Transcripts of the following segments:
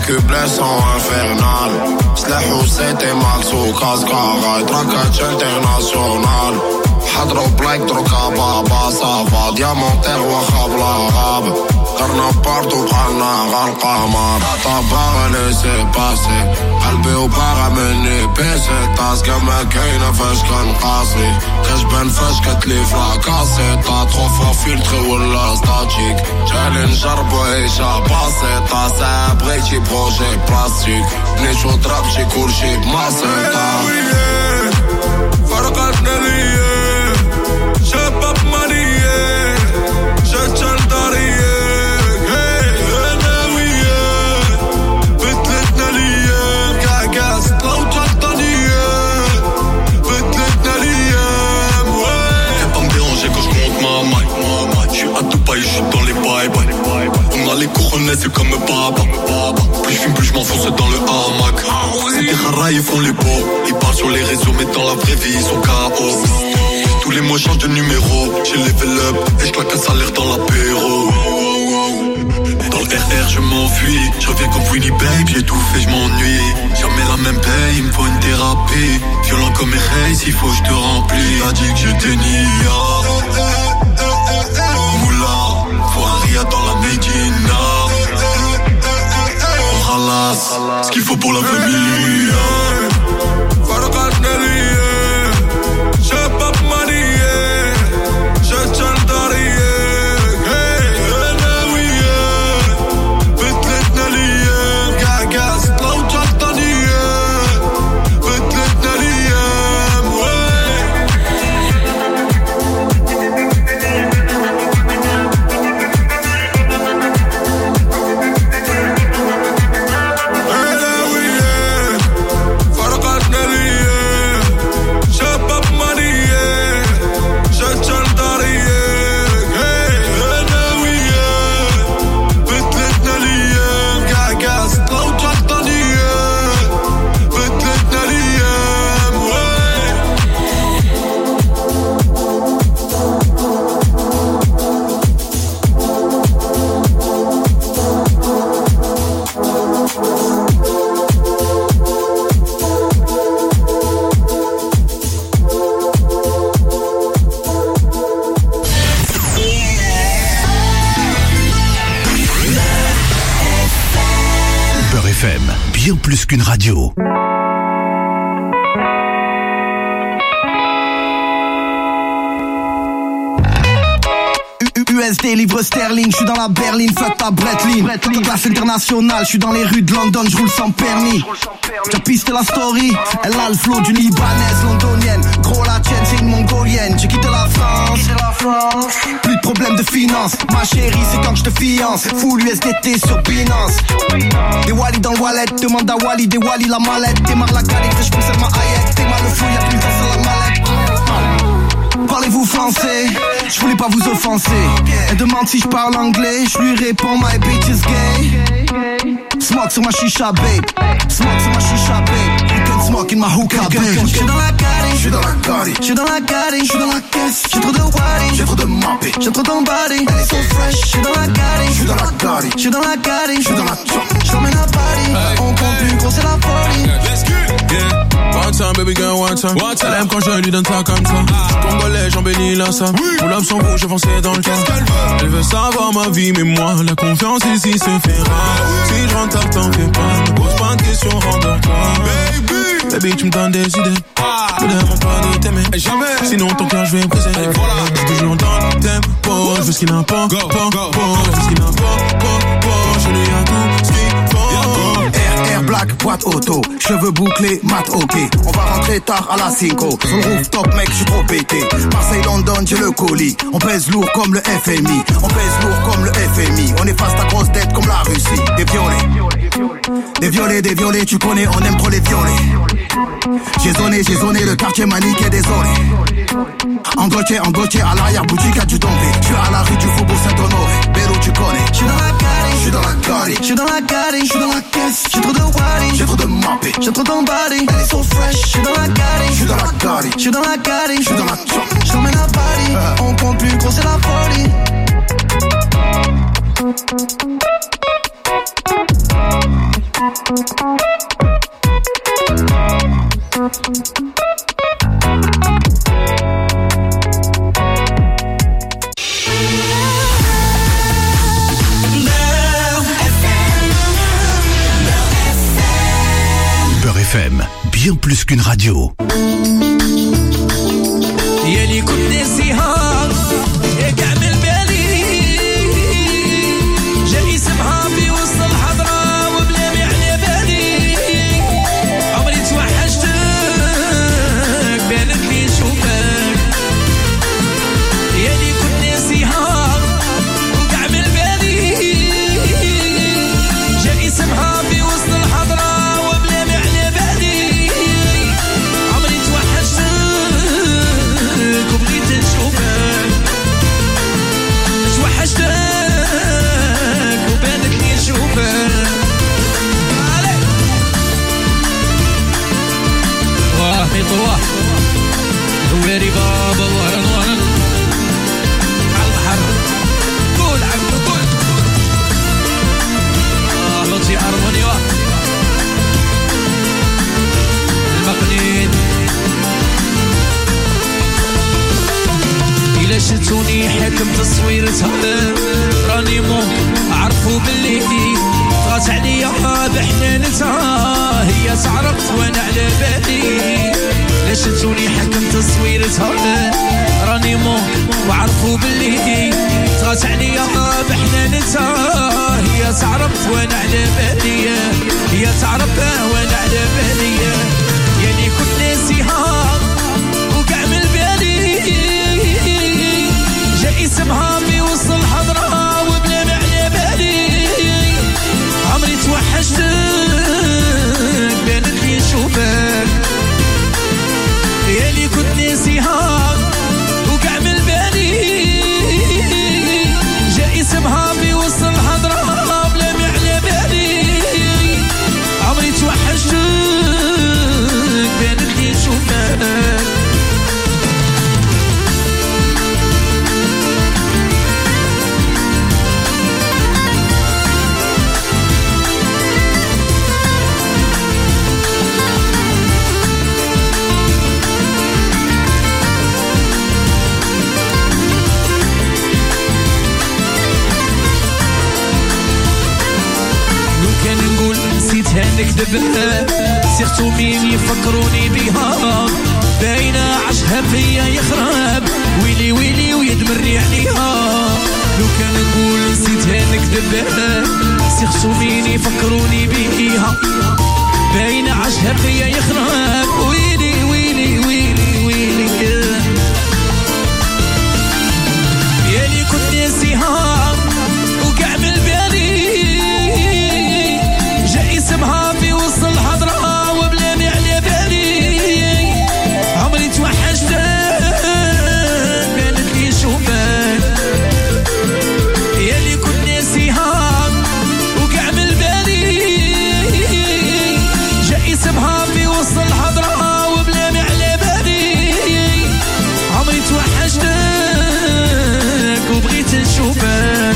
vécu blessant infernal. سلاح وسيتي ماكسو كاسكارا يتركتش انترناسيونال. حضروا بلاك دروكا بابا صافا ديامونتير واخا بلا غاب. قرنا بارتو بحالنا غالقمر. طابا ليسي باسي قلبي وباغا مني بيسي. طاسكا ما كاينة فاش كنقاسي. كتبان فاش كتلي فراكاسي. طا تخو فوا فيلتري ولا ستاتيك. جالي نجربو عيشة بسيطة. ساعة بغيتي بروجي بلاستيك. بنيت وضربتي كلشي بماسيطة. فرقتنا ليا شباب مالية شجل دارية. أنا وياك بدلتنا ليا كعكاس لو جطانية. بدلتنا ليا Viens pas me déranger quand je compte ma maille. Je suis à Dubaï, je suis dans les bye-bye. On a les couronnes, c'est comme Baba. Plus je fume, plus je m'enfonce dans le hamac. C'est des haras, ils font les beaux. Ils parlent sur les réseaux, mais dans la vraie vie, ils sont KO. Tous les mois, je change de numéro. J'ai level up et je claque un salaire dans l'apéro. Dans le RR, je m'enfuis. Je reviens comme Winnie Babe, j'ai tout fait, je m'ennuie. Jamais la même paye, il me faut une thérapie. Violent comme Erasé, s'il faut, je te remplis. T'as dit que j'étais nia. Moula, faut un ria dans la Médina. On ralasse ce qu'il faut pour la famille. Farqatna liya شباب مالية شجل دارية. أنا وياك بدلتنا ليا كعكاس لو جطانية. بدلتنا ليا أنا وياك فرقتنا ليا شباب مالية شجل دارية. أنا وياك بدلتنا ليا كعكاس لو جطانية. بدلتنا ليا Beurre FM, bien plus qu'une radio. USD, livre sterling, j'suis dans la berline, fuck ta Breitling. Classe internationale, j'suis dans les rues de London, j'roule sans permis. J'ai pisté la story, elle a le flow d'une Libanaise londonienne. Gros la tienne, c'est une mongolienne. J'ai quitté la France, plus de problème de finance. Ma chérie, c'est quand j'te fiance. Full USDT sur Binance. Des Wally dans le wallet, demande à Wally, des Wally la mallette. Démarre la galette, je pousse ma Hayek. Démarre le flou, y'a plus face à la mallette. Parlez-vous français? Je voulais pas vous offenser. Elle demande si je parle anglais. Je lui réponds my bitch is gay. Smoke sur ma chicha babe. Smoke sur ma chicha babe. You can smoke in my hookah babe. J'suis dans la garde, j'suis dans la garde. J'suis dans la garde, j'suis dans la caisse. J'ai trop de Wally, j'ai trop de moppé. J'ai trop d'embody, elle est so fresh. J'suis dans la garde, j'suis dans la garde. J'suis dans la garde, j'suis dans la chop. J'emmène à Paris, on compte plus gros c'est la folie. Let's go, yeah. One time baby girl, one time. Elle aime quand je lui donne ça comme ça. Congolais, j'embellis la ça. Pour l'homme son rouge, je fonçais dans le tas. Elle veut savoir ma vie, mais moi, la confiance ici se fait rare. Si je rentre, t'en fais pas. Ne pose pas de questions, rendors-toi. Baby, tu me donnes des idées. Je ne demande pas de t'aimer. Jamais. Sinon, ton cœur, je vais briser. C'est toujours dans le tempo. Je veux ce qu'il n'importe. Je veux ce qu'il n'importe. Je lui ai tout ce qu'il faut. RR Black, boîte auto. Cheveux bouclés, mat ok. On va rentrer tard à la 5. Sur le rooftop, mec, j'suis trop pété. Marseille, London, j'ai le colis. On pèse lourd comme le FMI. On pèse lourd comme le FMI. On est face à grosse tête comme la Russie. Des violets. Des violets, tu connais, on aime trop les violets. J'ai zoné, le quartier manique est désolé. En Gauthier, à l'arrière-boutique, y'a du tombé. J'suis à la rue du Faubourg Saint-Honoré. Bélo, tu connais. J'suis dans la garde, j'suis dans la garde. J'suis dans la garde, j'suis dans la caisse. J'ai trop de Wally, j'ai trop de moppé. J'ai trop d'embody, elle est so fresh. J'suis dans la garde, j'suis dans la garde. J'suis dans la garde, j'suis dans la chop. J'emmène à Paris, on compte plus gros, c'est la folie. bien plus qu'une radio. يلي كنت نسيها يا كامل بالي جاي اسمها في وسط الحضرة وبلا ما على بالي عمري توحشتك بالك لي شوفك يلي كنت نسيها وكامل بالي جاي اسمها في وسط الحضرة وبلا ما على بالي عمري توحشتك وبغيت نشوفك توحشتك وبالك لي نشوفك واه ميطواه هواري بابا وهران على البحر قول عبدو قول لطفي أرمونيا المقنين إلا شتوني حكم تصويرتها راني مو عرفوا باللي طغات عليا بحنانتها هي تعرف وانا على بالي إلا شتوني حكم تصويرتها راني مو وعرفوا باللي طغات عليا بحنانتها هي تعرف وانا على بالي هي تعرف وانا على بالي يعني كنت ناسيها وكعمل بالي جاي اسمها في وسط الحضرة وبلا ما على بالي عمري توحشتك بالك لي نشوفك يالي كنت ناسيها وكعمل بالي جاي اسمها في وسط الحضرة بلا ما على بالي عمري توحشتك بالك لي نشوفك نكذبها سيرتو مين يفكروني بيها باينة عشها فيا يخرب ويلي ويلي ويدمرني عليها لو كان نقول نسيتها نكذبها سيرتو مين يفكروني بيها باينة عشها فيا يخرب ويلي ويلي ويلي ويلي يالي كنت ناسيها وكعمل بالي جاي اسمها في وسط الحضرة وبلا ما على بالي عمري توحشتك بالك لي نشوفك يالي كنت ناسيها وكعمل بالي جاي اسمها في وسط الحضرة وبلا ما على بالي عمري توحشتك وبغيت نشوفك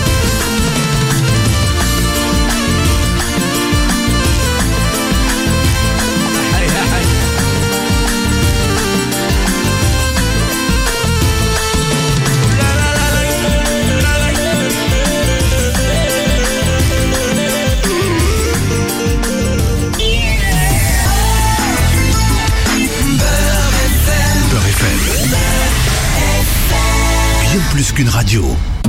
Bien plus qu'une radio.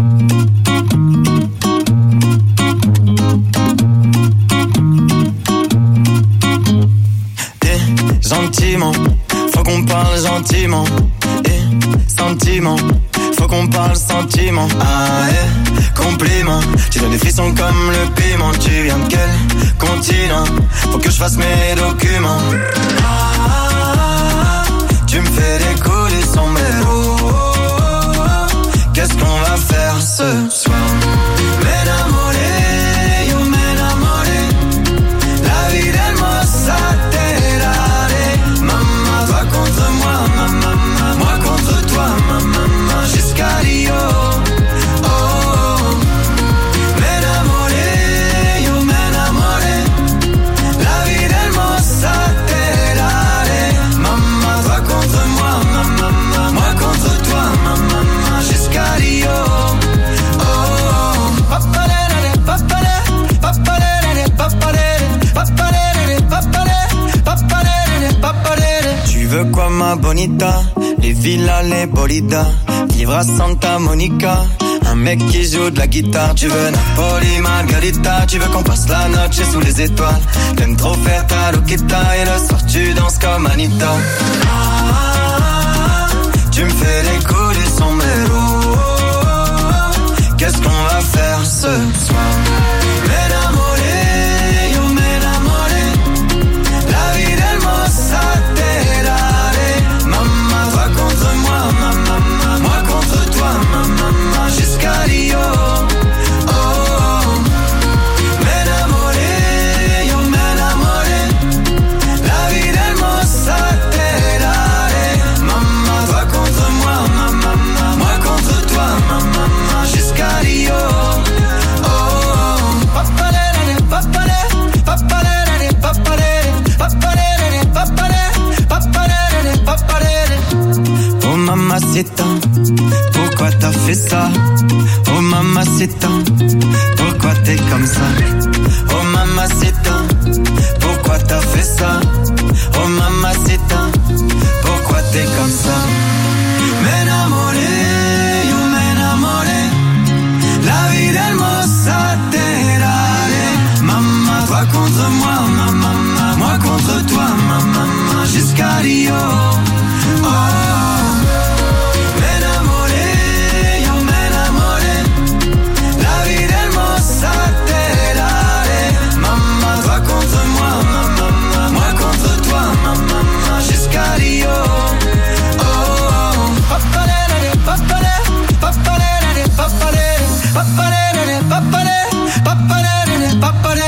Gentiment, faut qu'on parle gentiment. Sentiment, faut qu'on parle sentiment. Ah compliment, tu donnes des frissons comme le piment. Tu viens de quel continent? Faut que je fasse mes documents. Tu me fais décoller sombrero. Qu'est-ce qu'on va faire ce soir? M'enamoré, yo m'enamoré. La vie hermosa te daré. Maman, toi contre moi, maman, moi contre toi, maman, jusqu'à Rio. Oh, oh. M'enamoré, yo m'enamoré. La vie hermosa te daré. manita, les villas, les bolidas, vivre à Santa Monica. Un mec qui joue de la guitare, tu veux Napoli, Margarita, tu veux qu'on passe la noche sous les étoiles. T'aimes trop faire ta loquita et le soir tu danses comme Anita. Tu me fais les coups du sombrero. Qu'est-ce qu'on va faire ce soir? M'enamoré, yo m'enamoré. La vie d'Hermosa Terrare. Maman, toi contre moi, maman, moi contre toi, maman, jusqu'à Rio. Oh, oh. M'enamoré, yo m'enamoré. La vie d'Hermosa Terrare. Maman, toi contre moi, maman, moi contre toi, maman, jusqu'à Rio. Oh, oh. Papalere, papalere, papalere, papalere, papalere, papalere, papalere, papalere. Oh mamacita, pourquoi t'as fait ça? Oh mamacita, pourquoi t'es comme ça? Oh mamacita, pourquoi t'as fait ça? Oh mamacita, pourquoi t'es comme ça? M'enamoré, yo m'enamoré. La vie d'Hermosa Terrare. Maman, toi contre moi, maman, moi contre toi, maman, jusqu'à Rio. Oh, m'enamoré, yo m'enamoré. La vie d'Hermosa Terrare. Maman, toi contre moi, maman, moi contre toi, maman, jusqu'à Rio. Oh, oh. Papalere, papalere, papalere, papalere, papalere, papalere, papalere, papalere.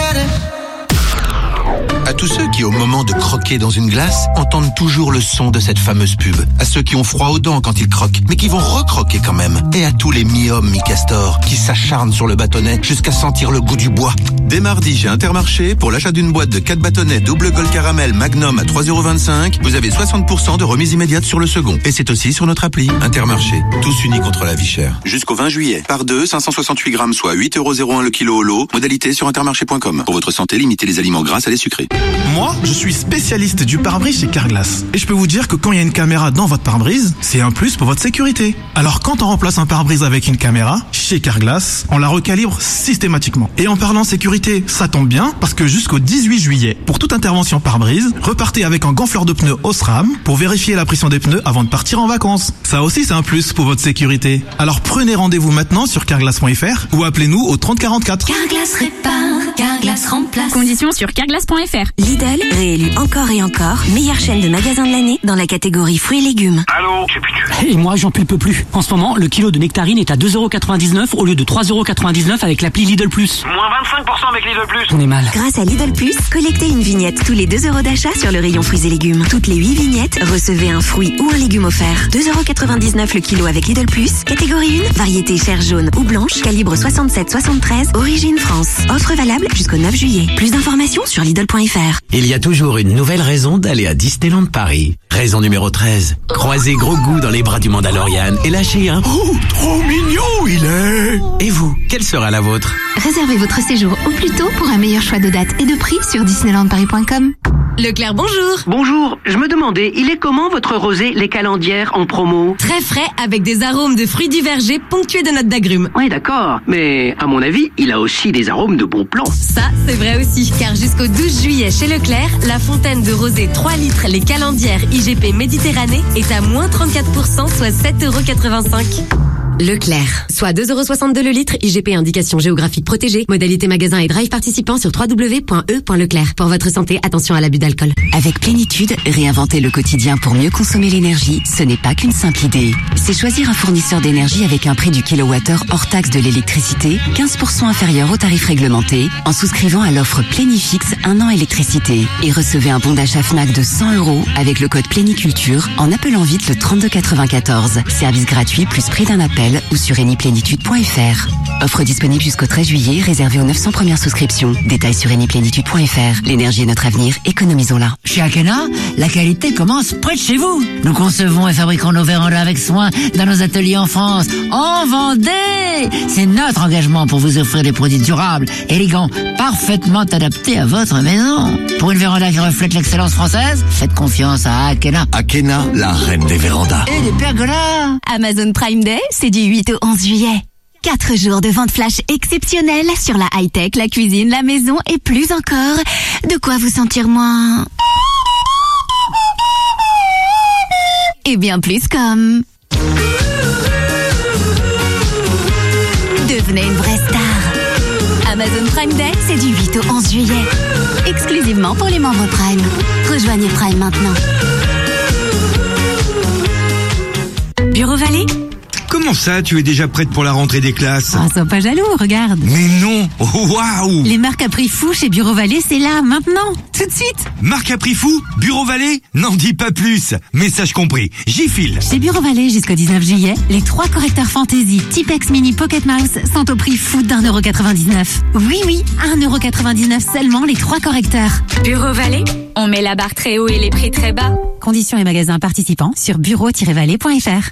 À tous ceux qui, au moment de croquer dans une glace, entendent toujours le son de cette fameuse pub. À ceux qui ont froid aux dents quand ils croquent, mais qui vont recroquer quand même. Et à tous les mi-hommes, mi-castors, qui s'acharnent sur le bâtonnet jusqu'à sentir le goût du bois. Dès mardi, chez Intermarché, pour l'achat d'une boîte de 4 bâtonnets double Gold Caramel Magnum à 3,25 €, vous avez 60% de remise immédiate sur le second. Et c'est aussi sur notre appli. Intermarché, tous unis contre la vie chère. Jusqu'au 20 juillet. Par 2, 568 grammes, soit 8,01 € le kilo au lot. Modalité sur intermarché.com. Pour votre santé, limitez les aliments gras, salés, sucrés. Moi, je suis spécialiste du pare-brise chez Carglass. Et je peux vous dire que quand il y a une caméra dans votre pare-brise, c'est un plus pour votre sécurité. Alors quand on remplace un pare-brise avec une caméra, chez Carglass, on la recalibre systématiquement. Et en parlant sécurité, ça tombe bien, parce que jusqu'au 18 juillet, pour toute intervention pare-brise, repartez avec un gonfleur de pneus Osram pour vérifier la pression des pneus avant de partir en vacances. Ça aussi, c'est un plus pour votre sécurité. Alors prenez rendez-vous maintenant sur carglass.fr ou appelez-nous au 30 44. Carglass répare, Carglass remplace. Conditions sur carglass.fr. Lidl, réélu encore et encore, meilleure chaîne de magasins de l'année dans la catégorie fruits et légumes. Allô, j'ai plus de jus. Et moi, j'en peux plus. En ce moment, le kilo de nectarine est à 2,99 € au lieu de 3,99 € avec l'appli Lidl Plus. Moins 25% avec Lidl Plus. On est mal. Grâce à Lidl Plus, collectez une vignette tous les 2 € d'achat sur le rayon fruits et légumes. Toutes les 8 vignettes, recevez un fruit ou un légume offert. 2,99 € le kilo avec Lidl Plus. Catégorie 1, variété chair jaune ou blanche, calibre 67-73, origine France. Offre valable jusqu'au 9 juillet. Plus d'informations sur Lidl.fr. Il y a toujours une nouvelle raison d'aller à Disneyland Paris. Raison numéro 13. Croisez Gros Goût dans les bras du Mandalorian et lâchez un « Oh, trop mignon il est !» Et vous, quelle sera la vôtre? Réservez votre séjour au plus tôt pour un meilleur choix de dates et de prix sur disneylandparis.com. Leclerc, bonjour. Bonjour, je me demandais, il est comment votre rosé Les Calendières en promo? Très frais, avec des arômes de fruits du verger ponctués de notes d'agrumes. Oui, d'accord, mais à mon avis, il a aussi des arômes de bon plan. Ça, c'est vrai aussi, car jusqu'au 12 juillet chez Leclerc, la fontaine de rosé 3 litres Les Calendières IGP Méditerranée est à moins 34%, soit 7,85 €. Leclerc, soit 2,62 € le litre, IGP indication géographique protégée, modalité magasin et drive participant sur www.e.leclerc. Pour votre santé, attention à l'abus d'alcool. Avec Plénitude, réinventer le quotidien pour mieux consommer l'énergie, ce n'est pas qu'une simple idée. C'est choisir un fournisseur d'énergie avec un prix du kilowattheure hors taxe de l'électricité, 15% inférieur au tarif réglementé, en souscrivant à l'offre Plénifix 1 an électricité. Et recevez un bon d'achat Fnac de 100 € avec le code Pléniculture en appelant vite le 32 94. Service gratuit plus prix d'un appel. RL ou sur eniplénitude.fr. Offre disponible jusqu'au 13 juillet, réservée aux 900 premières souscriptions. Détails sur eniplénitude.fr. L'énergie est notre avenir, économisons-la. Chez Akena, la qualité commence près de chez vous. Nous concevons et fabriquons nos vérandas avec soin dans nos ateliers en France, en Vendée. C'est notre engagement pour vous offrir des produits durables, élégants, parfaitement adaptés à votre maison. Pour une véranda qui reflète l'excellence française, faites confiance à Akena. Akena, la reine des vérandas. Et des pergolas. Amazon Prime Day, c'est du 8 au 11 juillet. 4 jours de vente flash exceptionnelle sur la high-tech, la cuisine, la maison et plus encore. De quoi vous sentir moins... et bien plus comme... devenez une vraie star. Amazon Prime Day, c'est du 8 au 11 juillet. Exclusivement pour les membres Prime. Rejoignez Prime maintenant. Bureau Vallée? Comment ça, tu es déjà prête pour la rentrée des classes? Ah, sois pas jaloux, regarde. Mais non! Oh, waouh! Les marques à prix fou chez Bureau Vallée, c'est là, maintenant, tout de suite. Marque à prix fou? Bureau Vallée? N'en dis pas plus. Message compris. J'y file. Chez Bureau Vallée, jusqu'au 19 juillet, les 3 correcteurs Fantasy Tipex Mini Pocket Mouse sont au prix fou d'1,99€. Oui, 1,99€ seulement les 3 correcteurs. Bureau Vallée, on met la barre très haut et les prix très bas. Conditions et magasins participants sur bureau-vallée.fr.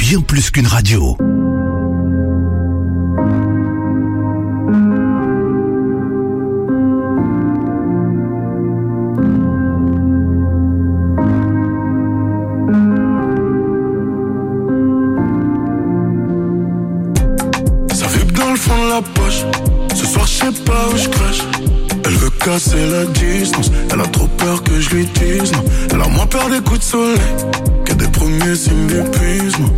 bien plus qu'une radio. Ça vibre dans le fond de la poche. Ce soir je sais pas où je crache. Elle veut casser la distance. Elle a trop peur que je lui dise non. Elle a moins peur des coups de soleil que des premiers signes d'épuisement.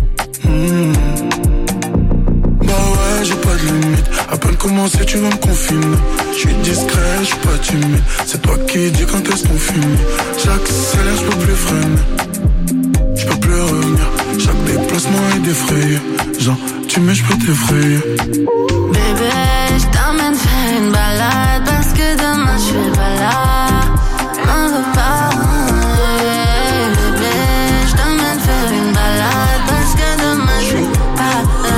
Bah ouais, j'ai pas de limite. À peine commencé, tu vas me confiner. Je suis discret, je suis pas timide. C'est toi qui dis quand est-ce qu'on finit. J'accélère, je peux plus freiner. Je peux plus revenir. Chaque déplacement est défrayé. Genre, tu mets, je peux t'effrayer. Bébé, je t'emmène faire une balade parce que demain je suis pas là. M'en veux pas. Bébé, je t'emmène faire une balade parce que demain je suis pas là.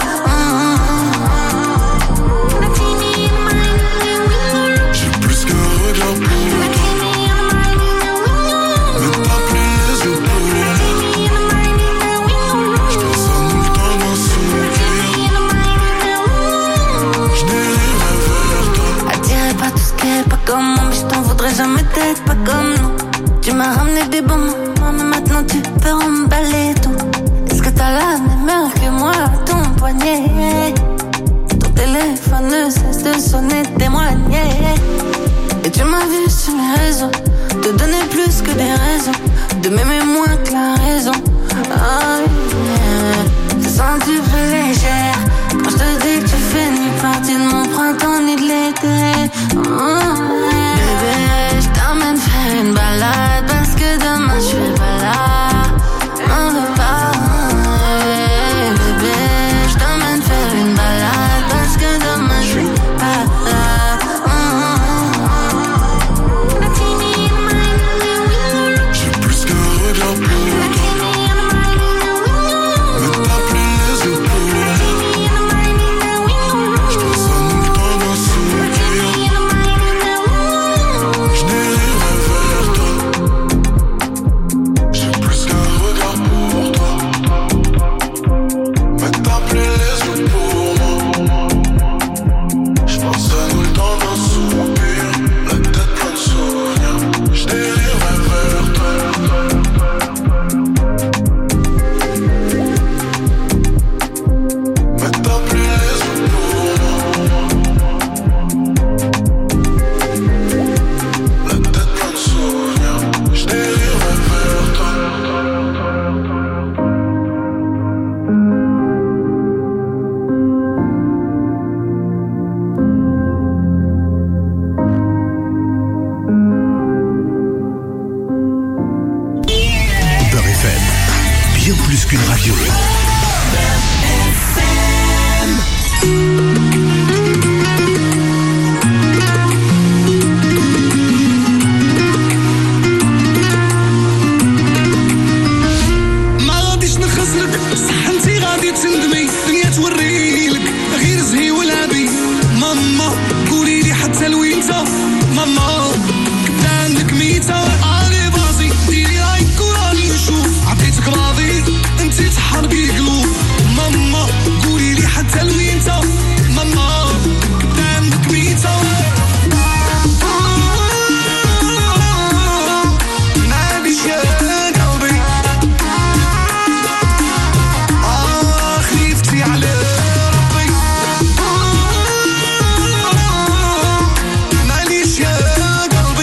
J'ai plus qu'un regard pour toi. Mais pas plus les épaules. Je passe un nous le temps d'un sourire. Je dérive vers toi. Attiré par tout ce qui est pas comme moi, mais je t'en voudrais jamais d'être pas comme nous. Tu m'as ramené des bons moments, mais maintenant tu peux emballer tout. Est-ce que t'as la même heure que moi à ton poignet? Ton téléphone ne cesse de sonner, témoigner. Et tu m'as vu sur les réseaux, te donner plus que des raisons, de m'aimer moins que la raison. Oh yeah. Je te sens tu plus légère quand je te dis que tu fais ni partie de mon printemps ni de l'été. Oh yeah. Bébé, je t'emmène faire une balade parce que demain je suis pas là. M'en veux pas. Bébé, je t'emmène faire une balade parce que demain je suis pas là. J'ai plus qu'un regard pour toi. Mais pas plus les épaules. Je passe un nous le temps d'un sourire. Je dérive vers toi. J'ai plus qu'un regard pour toi. Mais t'as plus les épaules. Je passe un nous le temps d'un soupir. La tête pleine de souvenirs. Je dérive vers toi. Mais t'as plus les épaules. La tête pleine de souvenirs. Je dérive vers toi. Beurre FM, bien plus qu'une radio. ما غاديش نخسرك صح انتي غادي تندمي الدنيا توريلك غير زهي ولعبي ماما قولي لي حتى لوينتا ماما كنت عندك ميتة علي بازي ديري رايك وراني نشوف عطيتك راضي انتي تحاربي قلوب ماما قولي لي حتى لوينتا ماما كنت عندك ميتة معليش يا قلبي خليفتي على ربي معليش يا قلبي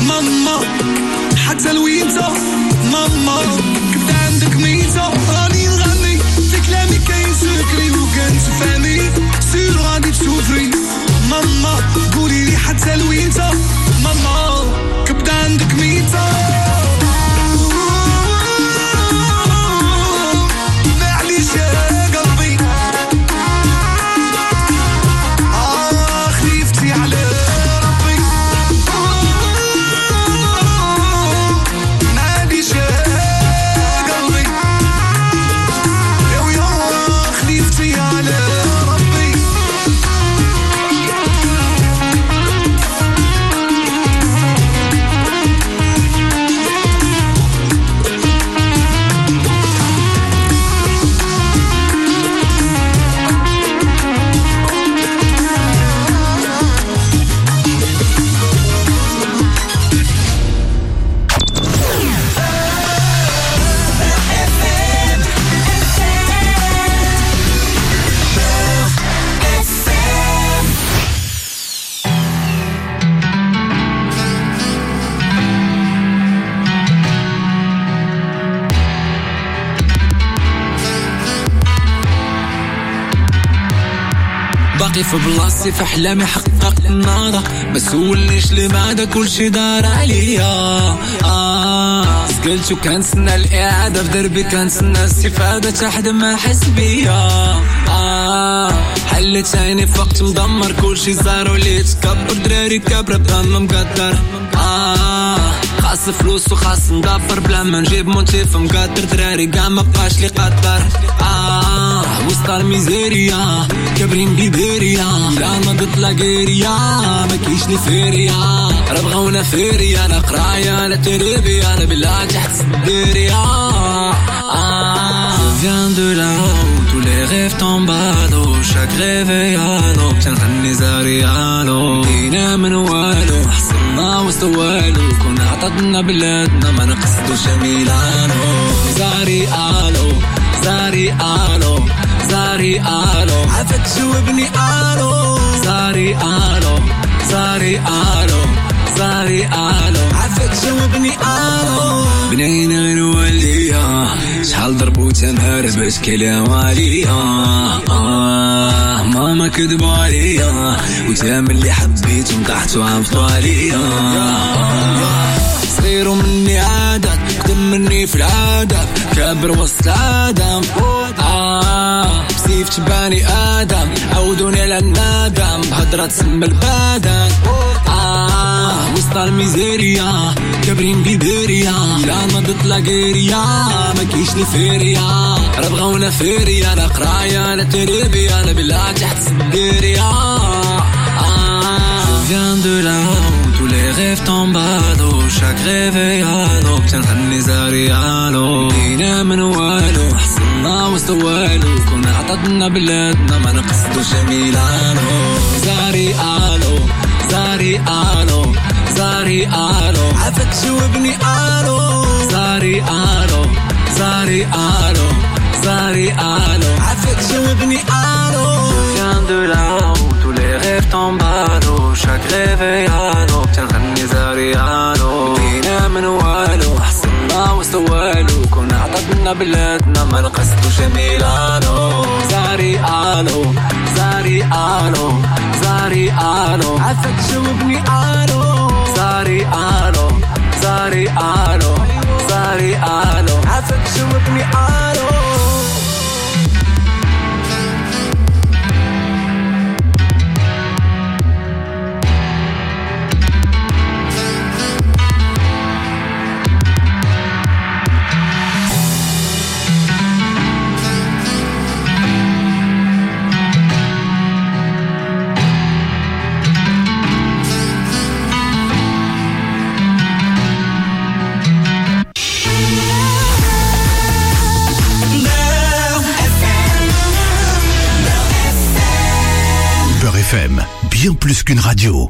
ماما حتى الوينتا ماما كبدا عندك ميتا راني نغني في كلامي كاين سكري وكان تفهمي سير غادي تسوفري ماما قولي لي حتى الوينتا ماما كبدا عندك ميتا معليش يا قلبي خليفتي على ربي معليش يا قلبي يا خليفتي على ربي باقي في بلاصتي في احلامي حققت النهضة ما سولنيش لماذا كلشي دار عليا سكلت وكنتسنى الاعادة في دربي كنتسنى الاستفادة تحت ما حس بيا حلت عيني في وقت مدمر كلشي زار وليت كبر دراري كبرة بان ما مقدر خاص فلوس وخاص ندبر بلا ما نجيب موتيف مقدر دراري كاع ما بقاش لي قدر وسط الميزيريا كابرين بيبيريا لا نضط لاغيريا ما كيش لي فيريا راه بغاونا فيريا لا قرايه لا تربيه لا بلا تحت الديريا viens de là-haut tous les rêves tombent à l'eau chaque réveillado تنغني زاريالو دينا من والو حصلنا وسط والو كنا عطتنا بلادنا ما نقصدوش ميلانو زاريالو زاريالو زاريالو عافاك جاوبني الو زاريالو زاريالو زاريالو عافاك جاوبني الو بنينا غير وليا شحال ضربو تنهار باش كلام عليا ماما كذبوا عليا وتام اللي حبيتهم طاحتوا عمفتوا عليا صغيروا مني عادات قدم مني في العادة كابر وسط العادم بسيف تباني آدم عودوني على الندم بهضرة تسمى البدن وسط الميزيريا كابرين بيبيريا لا نضط لاغيريا ما كيش لي فيريا راه بغاونا فيريا لا قرايه لا تربيه لا بلا تحت الديريا viens de là-haut tous les rêves tombent à l'eau chaque réveillado تنغني زاريالو دينا من والو حصلنا وسط والو كنا عطتنا بلادنا ما نقصدوش ميلانو زاريالو زاريالو زاريالو عافاك جاوبني الو زاريالو زاريالو زاريالو عافاك جاوبني الو viens de là-haut tous les rêves tombent à l'eau chaque réveillado تنغني زاريالو دينا من والو حصلنا وسط والو كنا عطتنا بلادنا ما نقصدوش ميلانو زاريالو زاريالو زاريالو عافاك جاوبني الو زاريالو زاريالو زاريالو عافاك جاوبني الو Bien plus qu'une radio.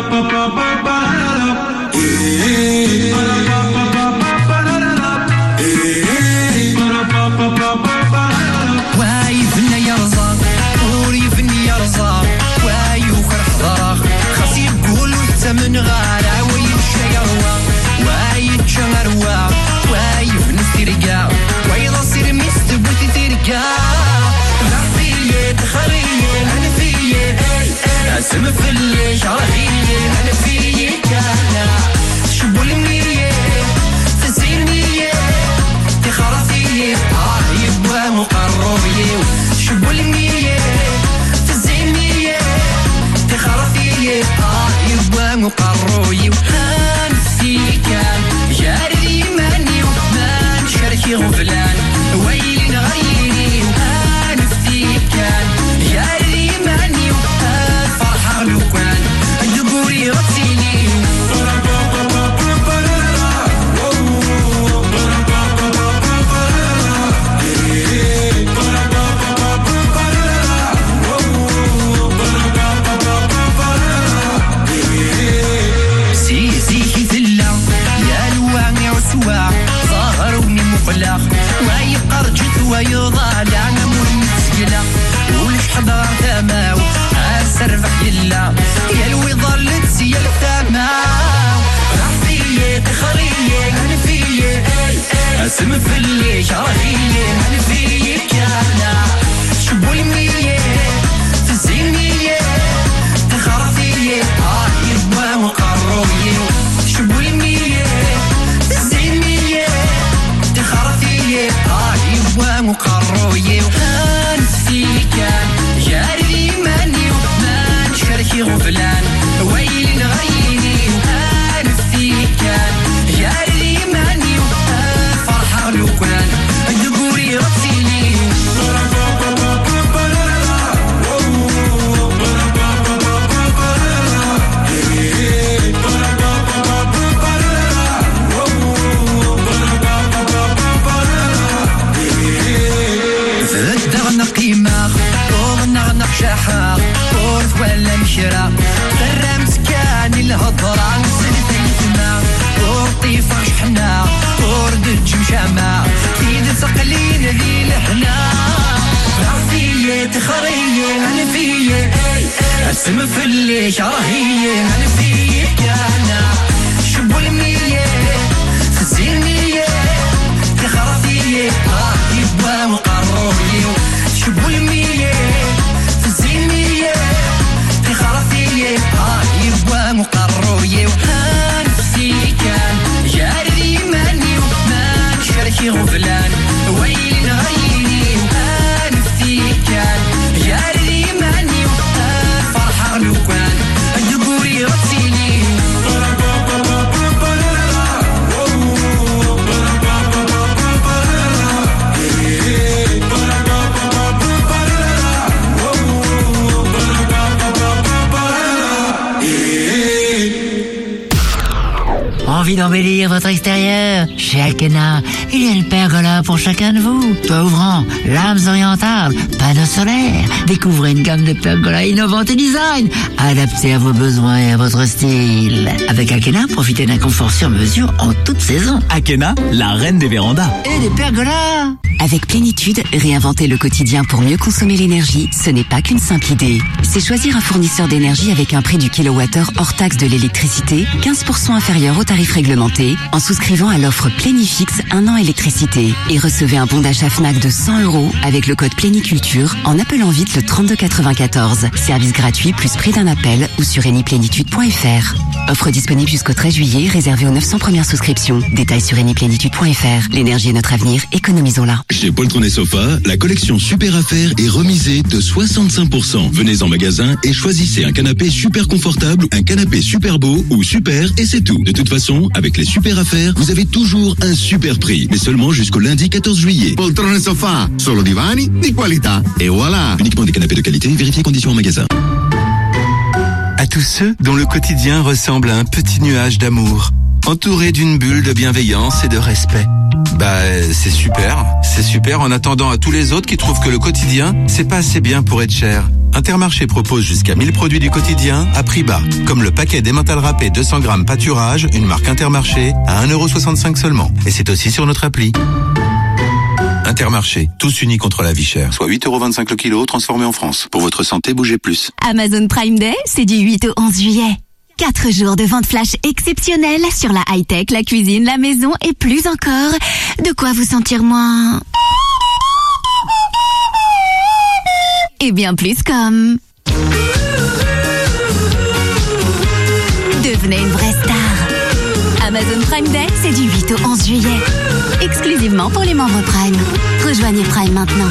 من غارة ويمشي يروى ويتشغروا ويفنس ترقى ويضصير مستبوت ترقى غرفية تخرية أنا فية أسم في اللي شرحية أنا فية كانا شبو المية تسينية تخرفية يبقى مقربية شبو المية تسينية تخرفية يبقى مقروي وكان في كان جاري ماني وما نشاركي غفلان ويلي نغيري وكان في كان جاري ماني وكان فرحة لو كان دبوري غسيلي ظاهروني مقلق ويبقى رجت ويضالع نمور مسجلة ولش حضر ثماو السرفح يلا يلوي ظلت سيال ثماو رفية تخرية أنا فية أسم في اللي شرحية أنا فية كانا شبو المية تزينية تخرفية يبقى مقروية شبو المية يبقى مقروي وكان في كان جاري ماني وما نشاركي غفلان ويلي نغيري وكان في كان جاري ماني وكان فرحة لو كان دبوري غسيلي قيمة ونغنق شحاق ورث ولا مشرا غرمت كان الهضرة نسلت الثما ورطي فرشحنا وردت جمشامة كيد تقلين ذي لحنا رفية تخرية أنا فية أسم في اللي شرهية أنا فية كانا شبو المية تزينية تخرفية يبقى مقروية شبو المية تزينية تخرفية يبقى مقروية وكان في كان جاري ماني وما نشاركي غفلان ويلي نغيري وكان في كان جاري ماني وكان فرحة لو كان دبوري غسيلي Envie d'embellir votre extérieur? Chez Akena, il y a une pergola pour chacun de vous. Toit ouvrant, lames orientales, panneaux solaires. Découvrez une gamme de pergolas innovantes et design, adaptées à vos besoins et à votre style. Avec Akena, profitez d'un confort sur mesure en toute saison. Akena, la reine des vérandas. Et des pergolas! Avec Plénitude, réinventer le quotidien pour mieux consommer l'énergie, ce n'est pas qu'une simple idée. C'est choisir un fournisseur d'énergie avec un prix du kilowattheure hors taxe de l'électricité, 15% inférieur au tarif réglementé, en souscrivant à l'offre Plénifix 1 an électricité. Et recevez un bon d'achat Fnac de 100 € avec le code Pléniculture en appelant vite le 3294. Service gratuit plus prix d'un appel ou sur eniplénitude.fr. Offre disponible jusqu'au 13 juillet, réservée aux 900 premières souscriptions. Détails sur eniplénitude.fr. L'énergie est notre avenir, économisons-la. Chez Poltron & Sofa, la collection Super Affaires est remisée de 65%. Venez en magasin et choisissez un canapé super confortable, un canapé super beau ou super et c'est tout. De toute façon, avec les Super Affaires, vous avez toujours un super prix, mais seulement jusqu'au lundi 14 juillet. Poltrone Sofa, solo divani di qualità. Et voilà. Uniquement des canapés de qualité, vérifiez conditions en magasin. À tous ceux dont le quotidien ressemble à un petit nuage d'amour, entouré d'une bulle de bienveillance et de respect. C'est super en attendant à tous les autres qui trouvent que le quotidien, c'est pas assez bien pour être cher. Intermarché propose jusqu'à 1000 produits du quotidien à prix bas, comme le paquet d'emmental râpé 200 grammes pâturage, une marque Intermarché, à 1,65€ seulement. Et c'est aussi sur notre appli. Intermarché, tous unis contre la vie chère. Soit 8,25€ le kilo, transformé en France. Pour votre santé, bougez plus. Amazon Prime Day, c'est du 8 au 11 juillet. 4 jours de vente flash exceptionnelle sur la high-tech, la cuisine, la maison et plus encore. De quoi vous sentir moins... et bien plus comme... devenez une vraie star. Amazon Prime Day, c'est du 8 au 11 juillet. Exclusivement pour les membres Prime. Rejoignez Prime maintenant.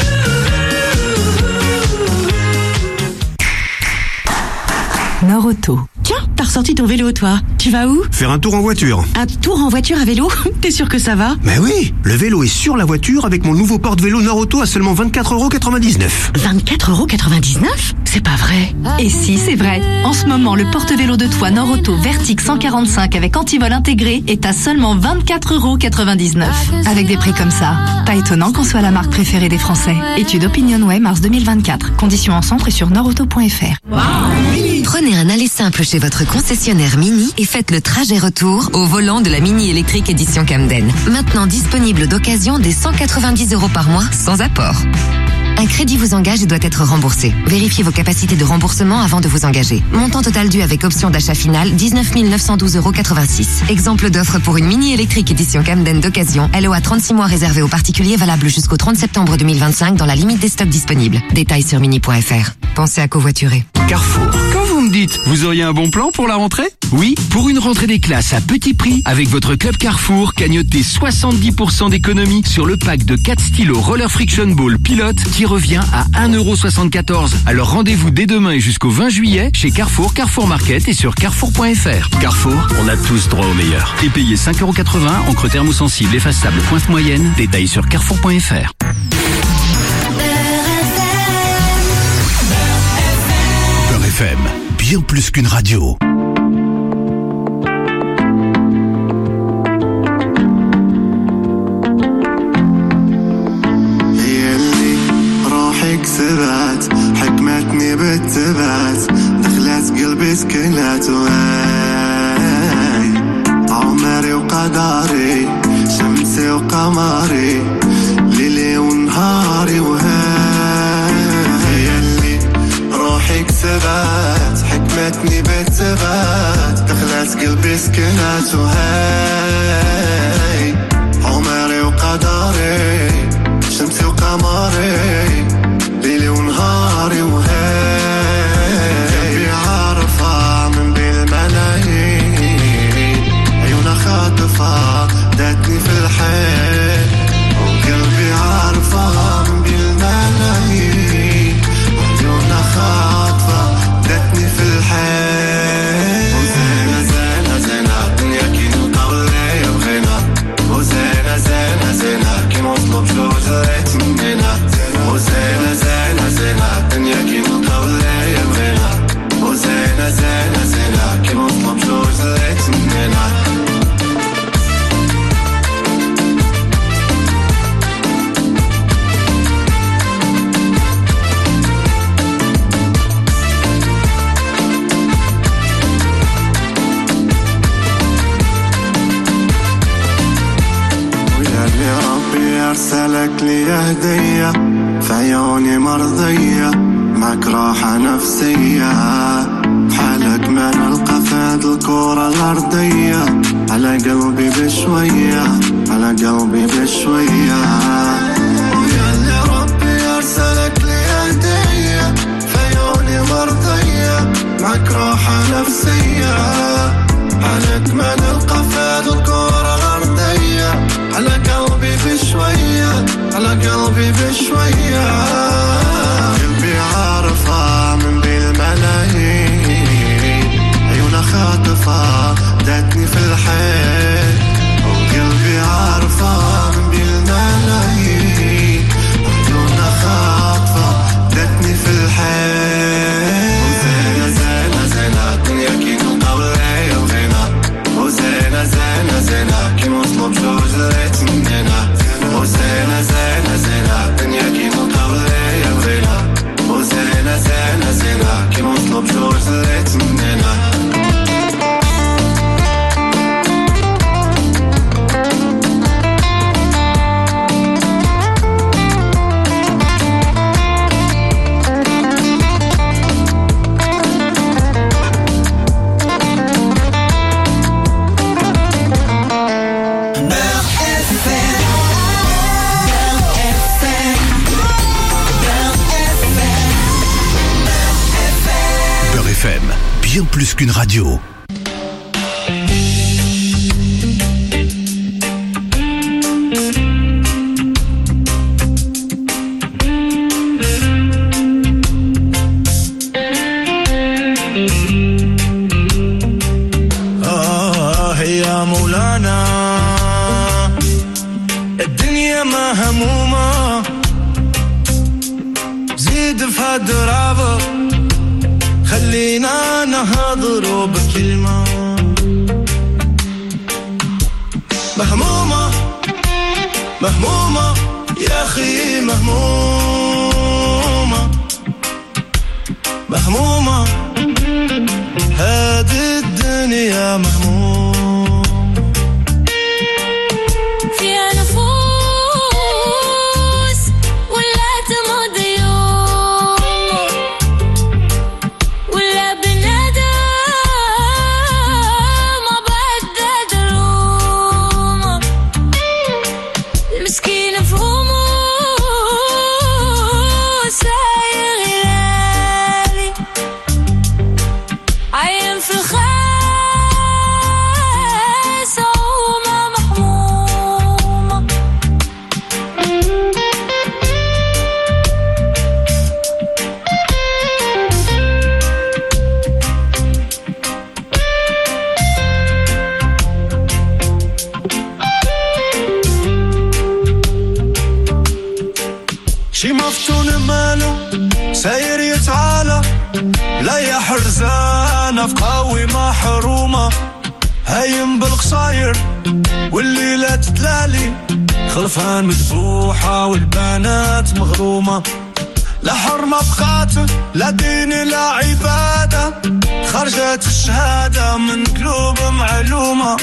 Nord-Auto. Tiens, t'as ressorti ton vélo, toi. Tu vas où? Faire un tour en voiture. Un tour en voiture à vélo? T'es sûr que ça va? Mais oui, le vélo est sur la voiture avec mon nouveau porte-vélo Nord-Auto à seulement 24,99€. 24,99€? C'est pas vrai. Et si, c'est vrai. En ce moment, le porte-vélo de toit Nord-Auto Vertic 145 avec antivol intégré est à seulement 24,99€. Avec des prix comme ça, pas étonnant qu'on soit la marque préférée des Français. Étude Opinionway, mars 2024. Conditions en centre et sur nordauto.fr. Prenez un aller simple chez votre concessionnaire Mini et faites le trajet retour au volant de la Mini électrique édition Camden. Maintenant disponible d'occasion dès 190€ par mois sans apport. Un crédit vous engage et doit être remboursé. Vérifiez vos capacités de remboursement avant de vous engager. Montant total dû avec option d'achat finale, 19 912,86€. Exemple d'offre pour une Mini électrique édition Camden d'occasion. LOA 36 mois réservé aux particuliers, valable jusqu'au 30 septembre 2025 dans la limite des stocks disponibles. Détails sur mini.fr. Pensez à covoiturer. Carrefour. Quand vous me dites, vous auriez un bon plan pour la rentrée? Oui, pour une rentrée des classes à petit prix, avec votre club Carrefour, cagnotez 70% d'économie sur le pack de 4 stylos Roller Friction Ball Pilote qui revient à 1,74€. Alors rendez-vous dès demain et jusqu'au 20 juillet chez Carrefour, Carrefour Market et sur carrefour.fr. Carrefour, on a tous droit au meilleur. Et payez 5,80€, encre thermosensible effaçable pointe moyenne, détails sur carrefour.fr. FM, bien plus qu'une radio. كسبت حكمتني بالثبات دخلت قلبي سكنت وهاي عمري وقدري شمسي وقمري ليلي ونهاري وهاي اللي روحي كسبت حكمتني بالثبات دخلت قلبي سكنت وهاي عمري وقدري شمسي وقمري ليلي ونهاري وهاي عارفة من بين الملايين عيونها خاطفة داتني في الحيل وقلبي عارفة من بين الملايين عيونها خاطفة داتني في الحيل وزينة زينة زينة الدنيا كي نقبل ليا بغينا وزينة زينة زينة كي نطلب جوج ليت مننا وزينة زينة زينة الدنيا كي نقبل ليا بغينا وزينة زينة زينة كي نطلب جوج ليت مننا أرسلك لي هدية في عيوني مرضية معك راحة نفسية حالك ما نلقى فهاد الكرة الأرضية على قلبي بشوية على قلبي بشوية ويا اللي ربي أرسلك لي هدية في عيوني مرضية معك راحة نفسية حالك ما نلقى فهاد الكرة الأرضية على قلبي بشوية على قلبي بشوية قلبي عارفة من بين الملايين عيونها خاطفة داتني في الحيل وقلبي عارفة من بين الملايين عيونها خاطفة داتني في الحيل وزينة زينة زينة الدنيا كي نقبل ليا بغينا وزينة plus qu'une radio. يا مولانا الدنيا ما همومة زيد في هالدرابة خلينا نهضر بكلمة مهمومة مهمومة يا أخي مهمومة مهمومة هذه الدنيا مهمومة شي مفتون ماله ساير يتعالى لا يا حرزانة في قوي محرومة هايم بالقصاير والليلة تتلالي خلفان مذبوحة والبنات مغرومة لا حرمة بقاته لا دين لا عبادة خرجت الشهادة من قلوب معلومة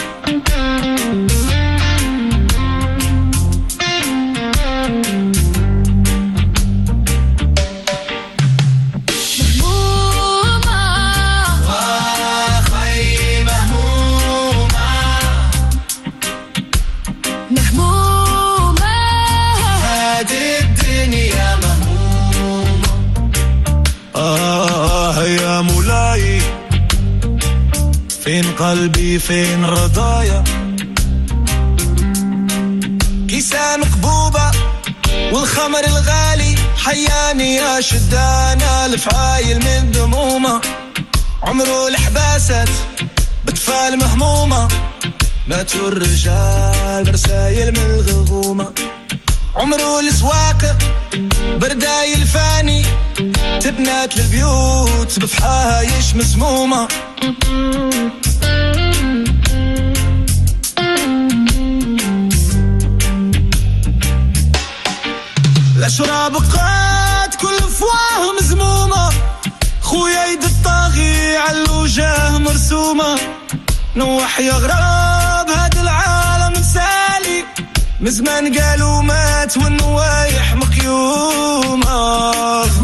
يا مولاي فين قلبي فين رضايا كيسان قبوبة والخمر الغالي حياني يا شدانا الفعايل من دمومة عمره الحباسات بتفال مهمومة ماتوا الرجال برسايل من الغغومة عمره السواق بردايل فاني تبنات للبيوت بفحايش مسمومة الأشراب قات كل فواه مزمومة خويا يد الطاغي علوجاه مرسومة نوح يا غراب هاد العالم سالي مزمان قالوا مات والنوايح مقيومة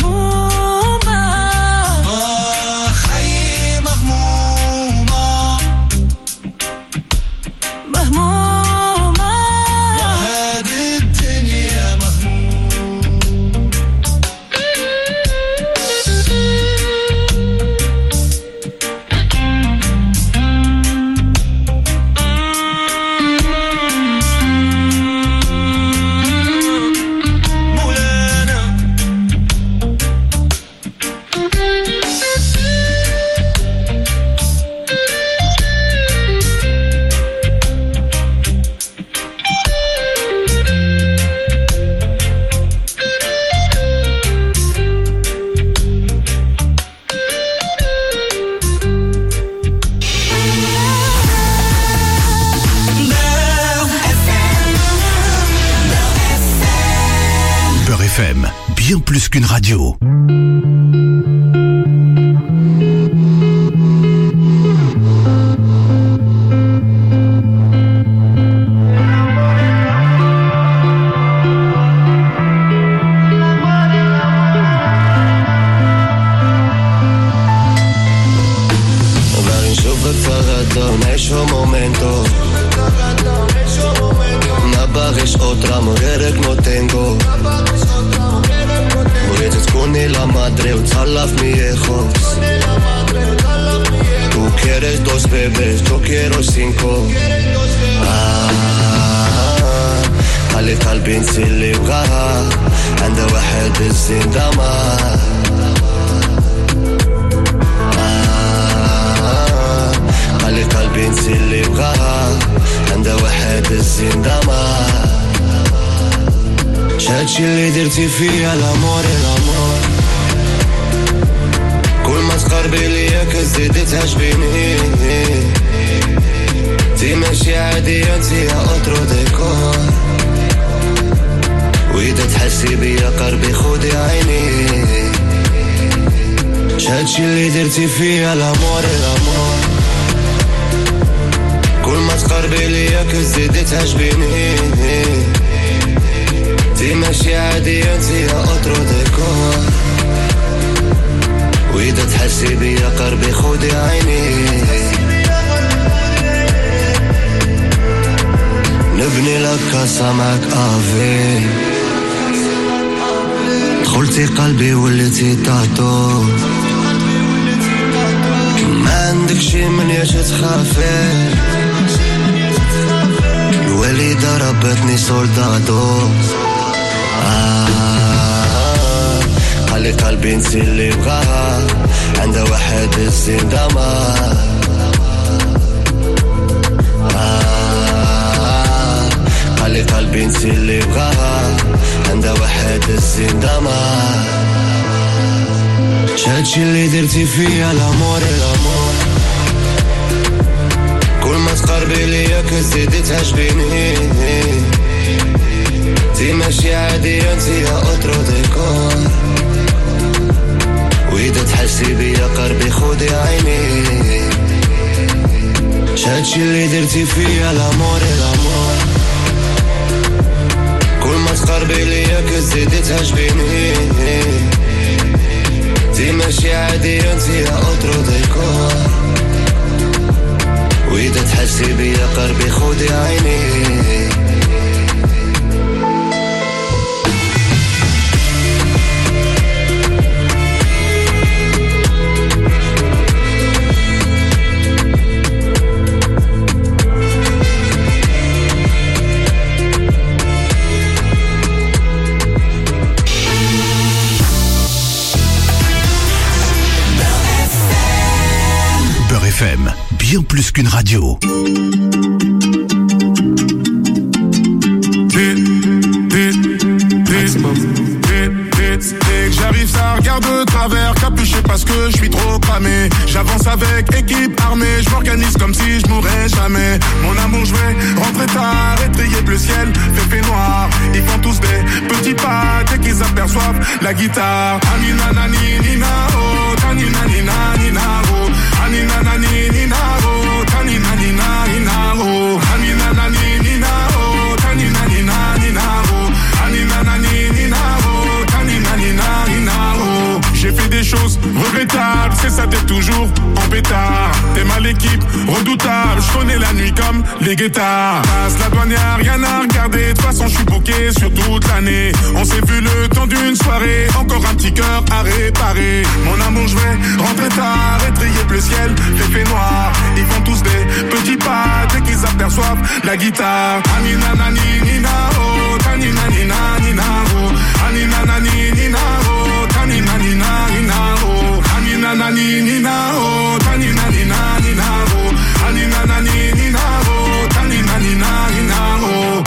خي مغمومة مهمومة وهذه الدنيا مهمومة Bien plus qu'une radio. נעישו מומנטו נבריש otra mujer que no tengo Murientes con la madre, utsalav mi hijos quieres dos bebés, yo quiero 5. خلي قلبي نسي اللي بغاها عندها واحد الزين دمار خلي قلبي نسي اللي بغاها عندها واحد الزين دمار شهادشي اللي درتي فيا الامور الامور كل ما تقربي ليا كتزيدي تعجبيني انتي ماشي عادية انتي يا اوترو ديكور وإذا تحسي بيا قربي خودي عيني شهادشي اللي درتي فيا الامور الامور كل ما تقربي ليا كتزيدي تعجبيني انتي ماشي عادية انتي يا اوترو ديكور وإذا تحسي بيا قربي خودي عيني نبني لك كاسة معك افي دخلتي قلبي وليتي تاتو ما عندك شي من ياش تخافي الوالدة ربتني سولدادو خلي قلبي نسي اللي بغاها عندها واحد الزين دمار خلي قلبي نسي اللي بغاها عندها واحد الزين دمار شهادشي اللي درتي فيا الامور الامور كل ما تقربي ليا كتزيدي تعجبيني انتي ماشي عادية انتي يا اوترو ديكور وإذا تحسي بيا قربي خودي عيني شهادشي اللي درتي فيا الامور الامور كل ما تقربي ليا كتزيدي تعجبيني انتي ماشي عادية انتي يا اوترو ديكور وإذا تحسي بيا قربي خودي عيني FM, bien plus qu'une radio. Dès que j'arrive ça regarde de travers, capuché parce que je suis trop cramé. J'avance avec équipe armée, je m'organise comme si je mourrais jamais. Mon amour je vais rentrer tard, étrier bleu ciel, fait noir. Ils font tous des petits pas dès qu'ils aperçoivent la guitare. Anina nani nina oh, tanina nina nina oh. Anina nani nina oh, tanina nina nina oh. Anina nani nina oh, tanina nina nina oh. Anina nani nina oh, tanina nina nina oh. J'ai fait des choses regrettables, c'est ça t'es toujours en pétard. T'es mal l'équipe, redoutable, je connais la nuit comme les guettards. Passe la douane, y'a rien à regarder, de toute façon je suis booké sur toute l'année. On s'est vu le temps d'une soirée, encore un petit cœur à réparer. Mon amour je vais rentrer tard, étrier bleu ciel, fait noir. Ils font tous des petits pas dès qu'ils aperçoivent la guitare. Anina nani nina oh, tanina nina nina oh. Anina nani nina oh, tanina nina nina oh. Anina nani nina oh, tanina nina nina oh. Anina nani nina oh, tanina nina nina oh.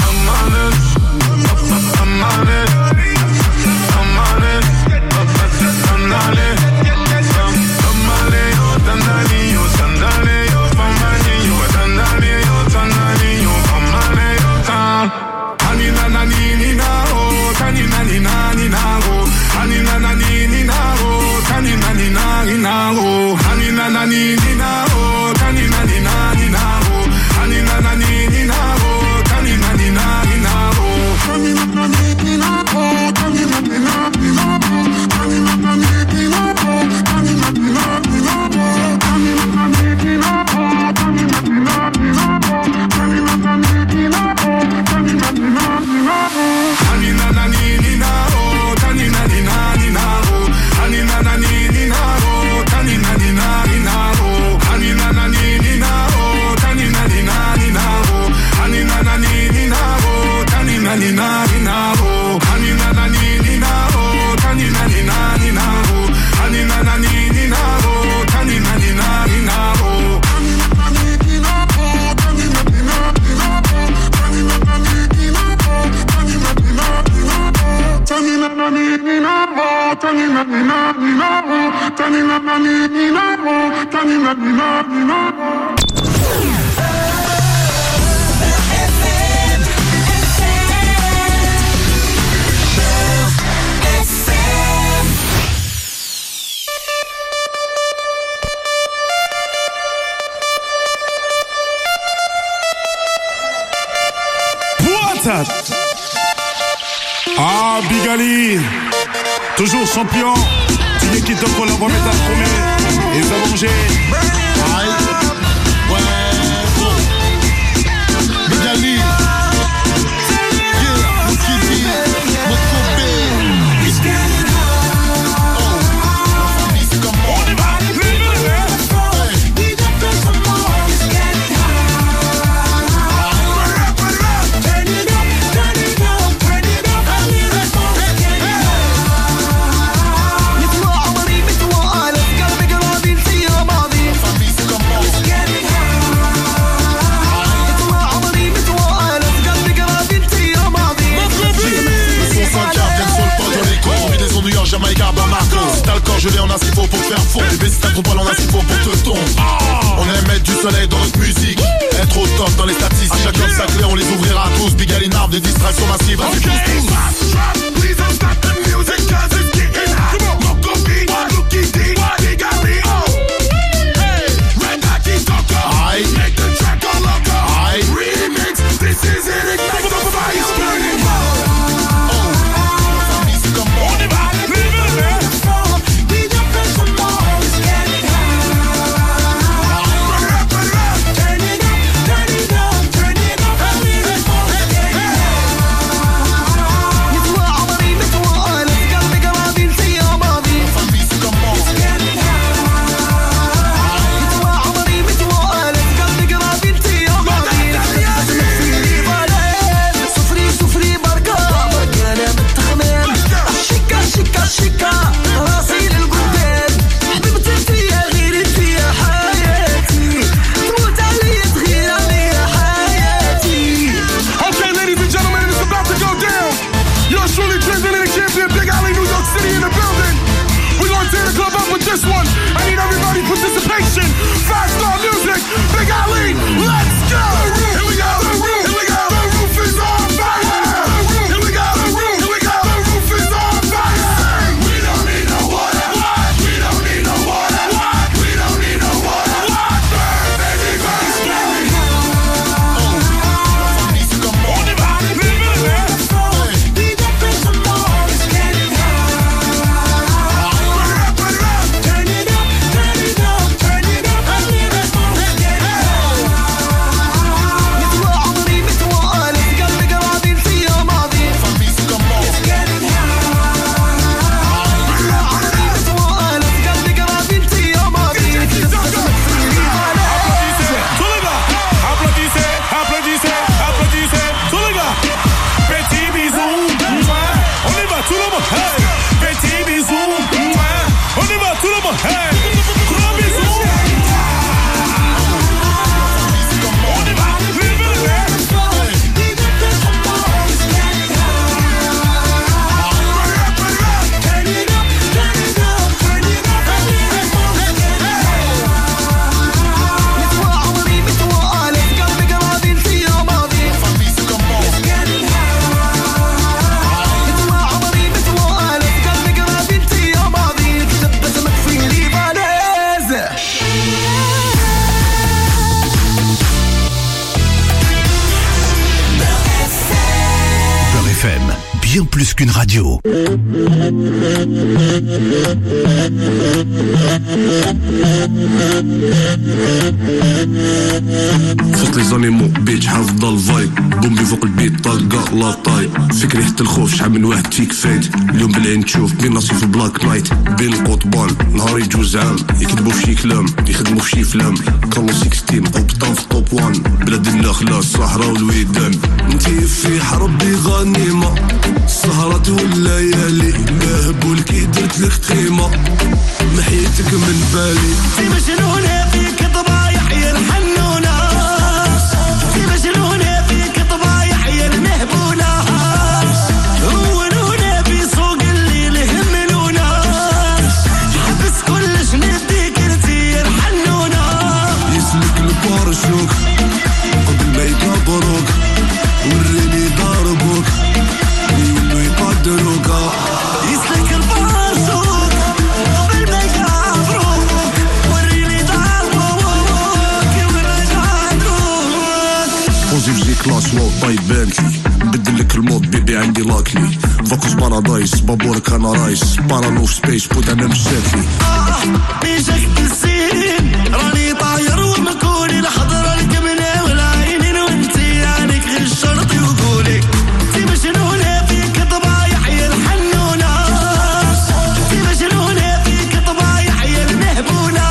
ça. Ah, Big Ali, toujours champion. Tu dis qu'il te faut la bonne étape premier. Et ça va manger. Ouais, Big Ali. Jamaïca, Bamako. Si t'as le corps gelé, on a ce qu'il faut pour te faire fondre. Bébé, si t'as trop poil, on a ce qu'il faut pour te tomber. On aime mettre du soleil dans notre musique. Être au top dans les statistiques. À chaque homme sacré, on les ouvrira tous. Big Ali, une arme de distraction massive. Vas-y, tous. Please don't stop the music, cause it's getting hot. Moko beat, Lucky D, Big Ali. Hey, Red Hockey Talker. Make the track all loco. Remix, this is it, ignite the fire. Burning hot. This one, I need everybody participation. Fast star music, Big Ali, let's go. Here we go, here we go. The roof is on fire. Here we go, here we go. The roof is on fire. We don't need no water. What? We don't need no water. What? We don't need no water. What? Burn, baby, burn. On y va, Bien plus qu'une radio. فوت لي زانيمو بيت حافظ الفايب بومبي فوق البيت طلقة لا طاي فكري حتى الخوف شحال من واحد فيك فايت اليوم بالعين تشوف بين ناصي في بلاك نايت بين القطبان نهار يجوز عام يكذبوا في شي كلام يخدموا في شي فلام كانوا 16 قبطان في توب 1 بلاد النخلة الصحراء والويدان انتي في حربي غنيمة السهرات والليالي مهبول كي درت لك قيمة محيتك من بالي في مجنونة فيك ضبايح يا الحنونة في مجنونة فيك ضبايح يا المهبولة هونونة في سوق الليل هملونة حبس كل جنديك انتي يا الحنونة يسلك البارشوك قبل ما يكبروك وريني ضربوك يولوا يقدروك يسلك البارشوك قبل ما يكبروك وريني ضربوك يولوا يقدروك دوزي في جي كلاس واو طايب بانتلي بدلك المود بيبي عندي لاكلي فاكوس بارادايس بابورك انا رايس بارانو في سبيس بوت انا مش شاكلي بيجك بالسين راني طاير ومكوني الحضرة الكمنة والعينين وانتي عينك غير شرطي وقولي انتي مجنونة فيك طبايح يا الحنونة انتي مجنونة فيك طبايح يا المهبونة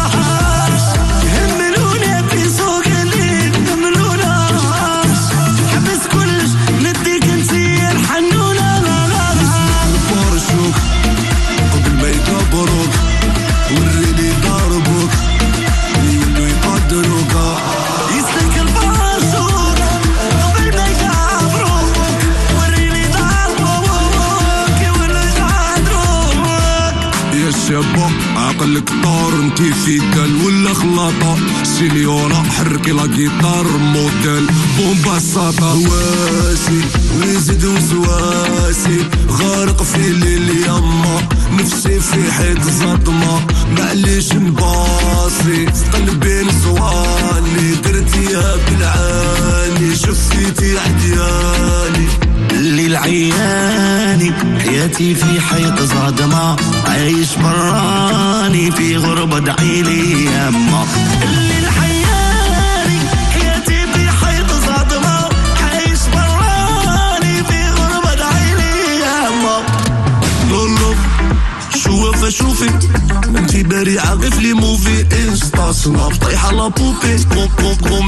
هملونة في سوق الليل هملونة حبس كلش نديك انتي الحنونة بارشوك قبل ما يكبروك وريني ضربك يولوا يقدروك يسلك الباراشوت قبل ما يكبروك وريني ضربك يولوا يقدروك يا شابة عقلك طار انتي في دل ولا خلاطة سينيورا حركي لا جيتار موديل بومبا ساطا واسي ويزيد وسواسي غارق في الليل يما نفسي في حيط صدمة معليش نباصي قلبي نسواني درتيها بالعاني شفتيتي عدياني الليل عياني حياتي في حيط صدمة عايش براني في غربة دعيلي يما الليل عياني حياتي في حيط صدمة عايش براني في غربة دعيلي يما لولو شوف اشوفك انتي بريعة غير في لي موفي انستا سناب طايحة لا بوبي